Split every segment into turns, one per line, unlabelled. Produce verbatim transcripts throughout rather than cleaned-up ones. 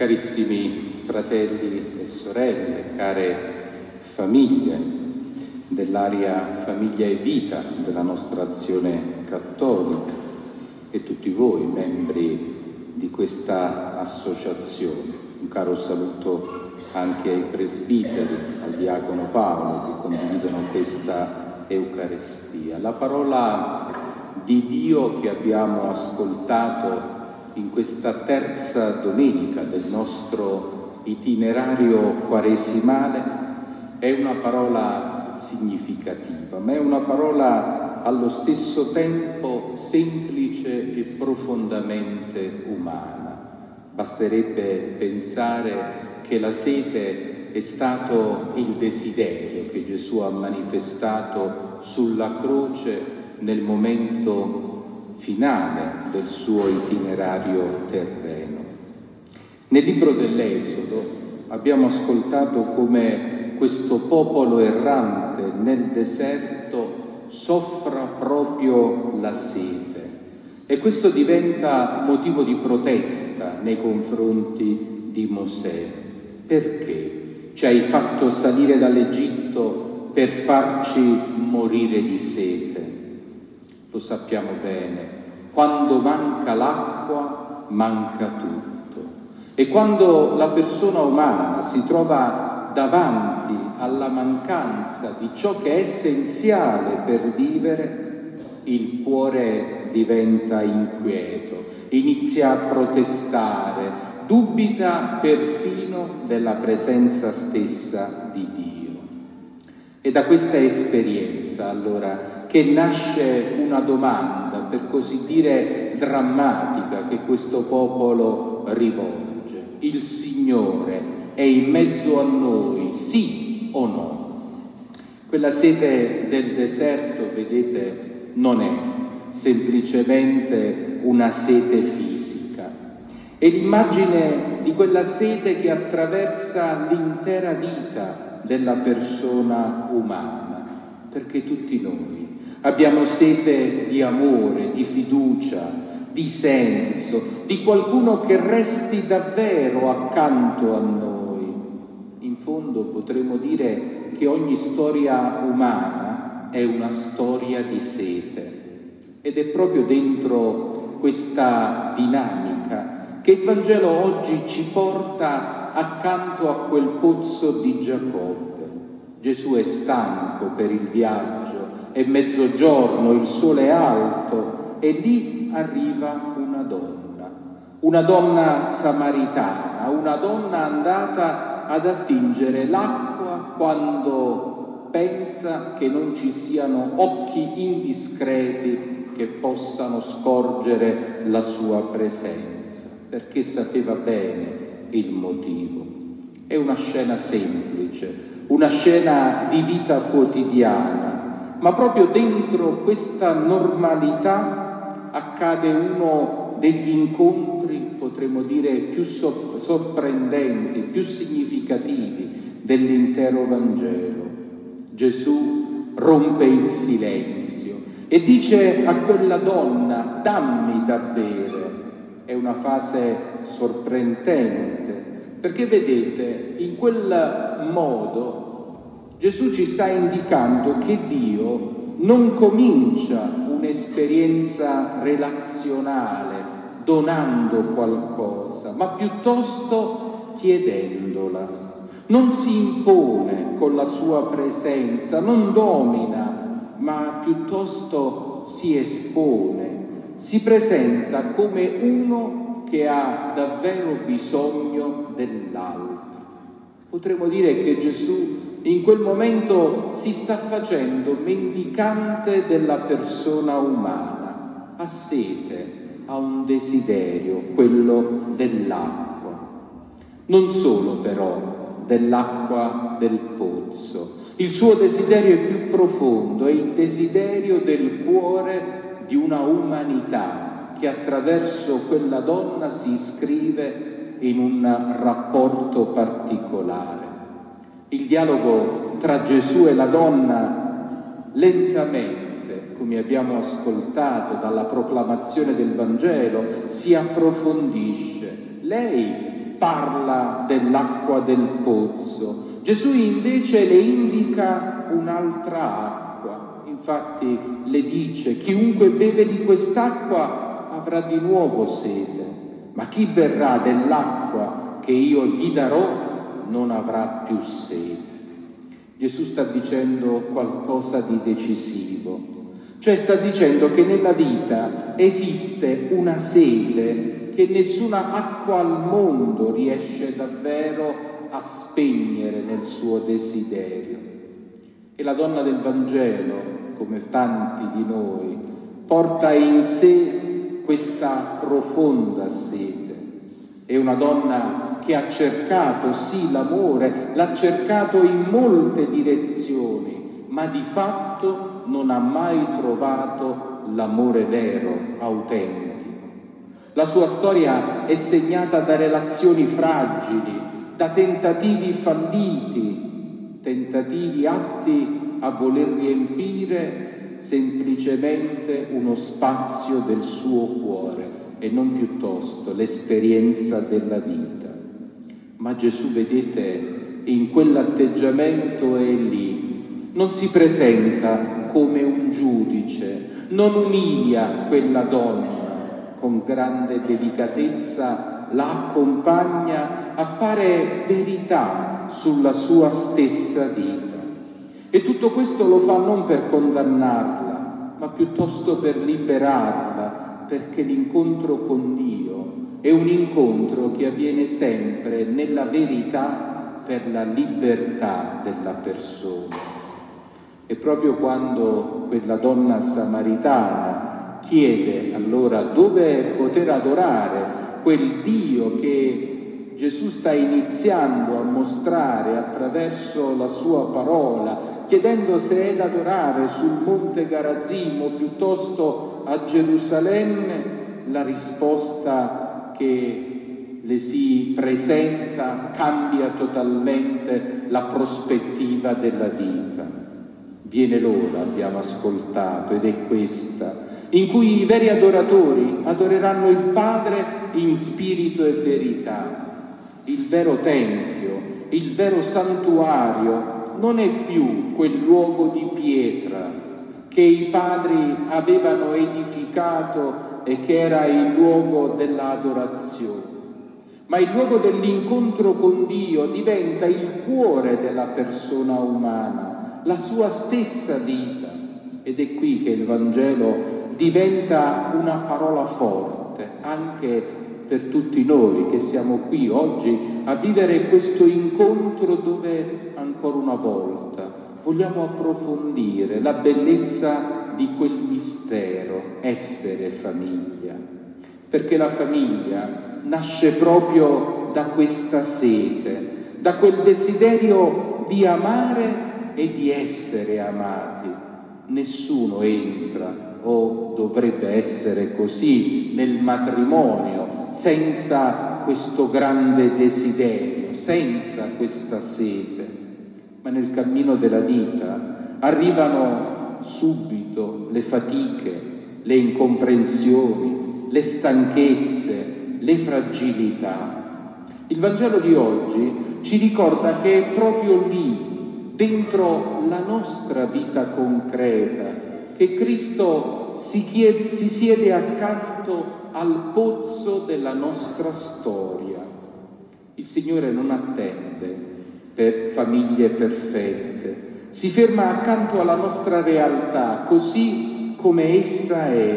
Carissimi fratelli e sorelle, care famiglie dell'area Famiglia e Vita della nostra azione cattolica e tutti voi, membri di questa associazione. Un caro saluto anche ai presbiteri, al diacono Paolo, che condividono questa Eucaristia. La parola di Dio che abbiamo ascoltato in questa terza domenica del nostro itinerario quaresimale è una parola significativa, ma è una parola allo stesso tempo semplice e profondamente umana. Basterebbe pensare che la sete è stato il desiderio che Gesù ha manifestato sulla croce nel momento finale del suo itinerario terreno. Nel libro dell'Esodo abbiamo ascoltato come questo popolo errante nel deserto soffra proprio la sete e questo diventa motivo di protesta nei confronti di Mosè. Perché ci hai fatto salire dall'Egitto per farci morire di sete? Lo sappiamo bene, quando manca l'acqua, manca tutto. E quando la persona umana si trova davanti alla mancanza di ciò che è essenziale per vivere, il cuore diventa inquieto, inizia a protestare, dubita perfino della presenza stessa di Dio. E da questa esperienza, allora, che nasce una domanda, per così dire drammatica, che questo popolo rivolge. Il Signore è in mezzo a noi, sì o no? Quella sete del deserto, vedete, non è semplicemente una sete fisica. È l'immagine di quella sete che attraversa l'intera vita della persona umana, perché tutti noi abbiamo sete di amore, di fiducia, di senso, di qualcuno che resti davvero accanto a noi. In fondo potremmo dire che ogni storia umana è una storia di sete ed è proprio dentro questa dinamica che il Vangelo oggi ci porta accanto a quel pozzo di Giacobbe. Gesù è stanco per il viaggio, è mezzogiorno, il sole è alto e lì arriva una donna, una donna samaritana, una donna andata ad attingere l'acqua quando pensa che non ci siano occhi indiscreti che possano scorgere la sua presenza, perché sapeva bene il motivo. È una scena semplice, una scena di vita quotidiana, ma proprio dentro questa normalità accade uno degli incontri, potremmo dire, più so- sorprendenti, più significativi dell'intero Vangelo. Gesù rompe il silenzio e dice a quella donna: dammi da bere. È una fase sorprendente, perché vedete, in quel modo Gesù ci sta indicando che Dio non comincia un'esperienza relazionale donando qualcosa, ma piuttosto chiedendola. Non si impone con la sua presenza, non domina, ma piuttosto si espone, si presenta come uno che ha davvero bisogno dell'altro. Potremmo dire che Gesù in quel momento si sta facendo mendicante della persona umana, ha sete, ha un desiderio, quello dell'acqua. Non solo però dell'acqua del pozzo. Il suo desiderio è più profondo, è il desiderio del cuore di una umanità che attraverso quella donna si iscrive in un rapporto particolare. Il dialogo tra Gesù e la donna lentamente, come abbiamo ascoltato dalla proclamazione del Vangelo, si approfondisce. Lei parla dell'acqua del pozzo. Gesù invece le indica un'altra acqua. Infatti le dice: chiunque beve di quest'acqua avrà di nuovo sete, ma chi berrà dell'acqua che io gli darò non avrà più sete. Gesù sta dicendo qualcosa di decisivo, cioè sta dicendo che nella vita esiste una sete che nessuna acqua al mondo riesce davvero a spegnere nel suo desiderio. E la donna del Vangelo, come tanti di noi, porta in sé questa profonda sete. È una donna che ha cercato, sì, l'amore, l'ha cercato in molte direzioni, ma di fatto non ha mai trovato l'amore vero, autentico. La sua storia è segnata da relazioni fragili, da tentativi falliti, tentativi atti a voler riempire semplicemente uno spazio del suo cuore e non piuttosto l'esperienza della vita. Ma Gesù, vedete, in quell'atteggiamento è lì, non si presenta come un giudice, non umilia quella donna, con grande delicatezza la accompagna a fare verità sulla sua stessa vita. E tutto questo lo fa non per condannarla, ma piuttosto per liberarla, perché l'incontro con Dio è un incontro che avviene sempre nella verità per la libertà della persona. E proprio quando quella donna samaritana chiede allora dove poter adorare quel Dio che Gesù sta iniziando a mostrare attraverso la sua parola, chiedendo se è da adorare sul monte Garazim o piuttosto a Gerusalemme, la risposta che le si presenta cambia totalmente la prospettiva della vita. Viene l'ora, abbiamo ascoltato, ed è questa, in cui i veri adoratori adoreranno il Padre in spirito e verità. Il vero tempio, il vero santuario non è più quel luogo di pietra che i padri avevano edificato e che era il luogo dell'adorazione, ma il luogo dell'incontro con Dio diventa il cuore della persona umana, la sua stessa vita. Ed è qui che il Vangelo diventa una parola forte anche per tutti noi che siamo qui oggi a vivere questo incontro dove ancora una volta vogliamo approfondire la bellezza di quel mistero, essere famiglia, perché la famiglia nasce proprio da questa sete, da quel desiderio di amare e di essere amati. Nessuno entra o dovrebbe essere così nel matrimonio senza questo grande desiderio, senza questa sete. Ma nel cammino della vita arrivano subito le fatiche, le incomprensioni, le stanchezze, le fragilità. Il Vangelo di oggi ci ricorda che è proprio lì, dentro la nostra vita concreta, che Cristo si, chiede, si siede accanto al pozzo della nostra storia. Il Signore non attende per famiglie perfette, si ferma accanto alla nostra realtà, così come essa è.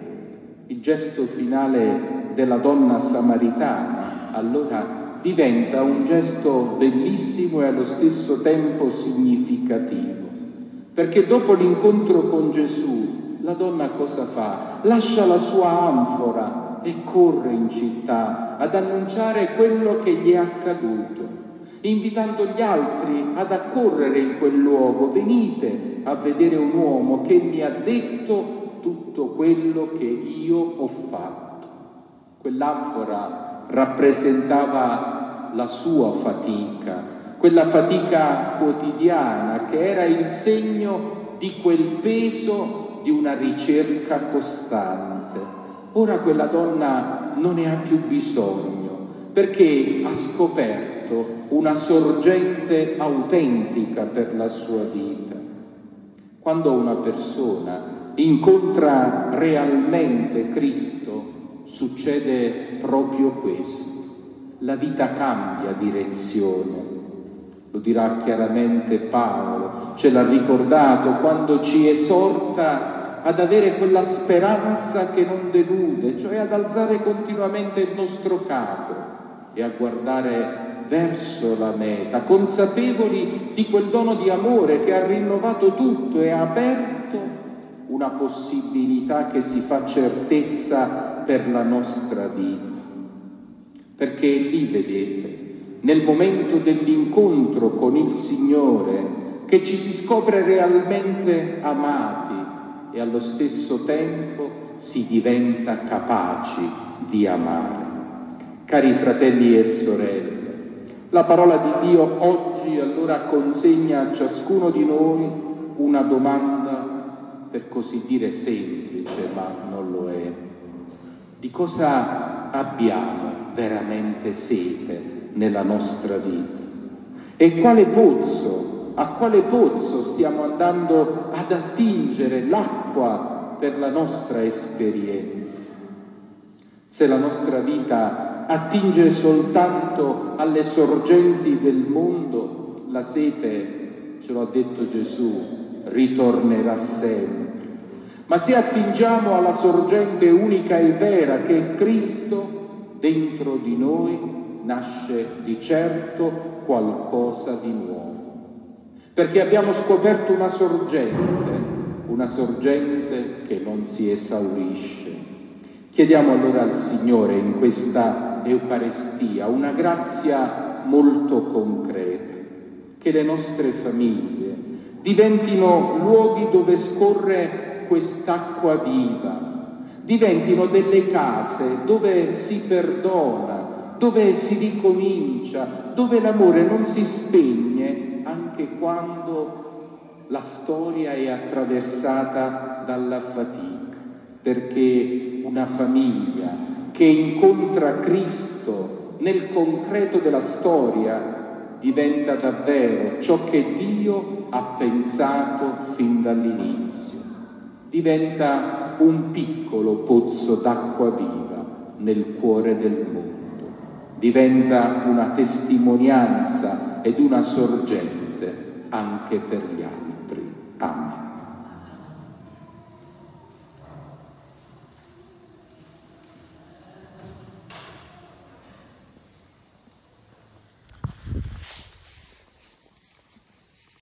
Il gesto finale della donna samaritana, allora, diventa un gesto bellissimo e allo stesso tempo significativo. Perché dopo l'incontro con Gesù, la donna cosa fa? Lascia la sua anfora e corre in città ad annunciare quello che gli è accaduto, invitando gli altri ad accorrere in quel luogo. Venite a vedere un uomo che mi ha detto tutto quello che io ho fatto. Quell'anfora rappresentava la sua fatica, quella fatica quotidiana che era il segno di quel peso di una ricerca costante. Ora quella donna non ne ha più bisogno, perché ha scoperto una sorgente autentica per la sua vita. Quando una persona incontra realmente Cristo, succede proprio questo. La vita cambia direzione. Lo dirà chiaramente Paolo, ce l'ha ricordato quando ci esorta ad avere quella speranza che non delude, cioè ad alzare continuamente il nostro capo e a guardare verso la meta, consapevoli di quel dono di amore che ha rinnovato tutto e ha aperto una possibilità che si fa certezza per la nostra vita. Perché lì, vedete, nel momento dell'incontro con il Signore, che ci si scopre realmente amati e allo stesso tempo si diventa capaci di amare. Cari fratelli e sorelle, la parola di Dio oggi allora consegna a ciascuno di noi una domanda, per così dire semplice, ma non lo è. Di cosa abbiamo veramente sete nella nostra vita? E quale pozzo, a quale pozzo stiamo andando ad attingere l'acqua per la nostra esperienza? Se la nostra vita attinge soltanto alle sorgenti del mondo, la sete, ce lo ha detto Gesù, ritornerà sempre. Ma se attingiamo alla sorgente unica e vera che è Cristo, dentro di noi nasce di certo qualcosa di nuovo, perché abbiamo scoperto una sorgente, una sorgente che non si esaurisce. Chiediamo allora al Signore in questa Eucaristia una grazia molto concreta, che le nostre famiglie diventino luoghi dove scorre quest'acqua viva, diventino delle case dove si perdona, dove si ricomincia, dove l'amore non si spegne anche quando la storia è attraversata dalla fatica, perché una famiglia che incontra Cristo nel concreto della storia diventa davvero ciò che Dio ha pensato fin dall'inizio. Diventa un piccolo pozzo d'acqua viva nel cuore del mondo, diventa una testimonianza ed una sorgente anche per gli altri. Amen.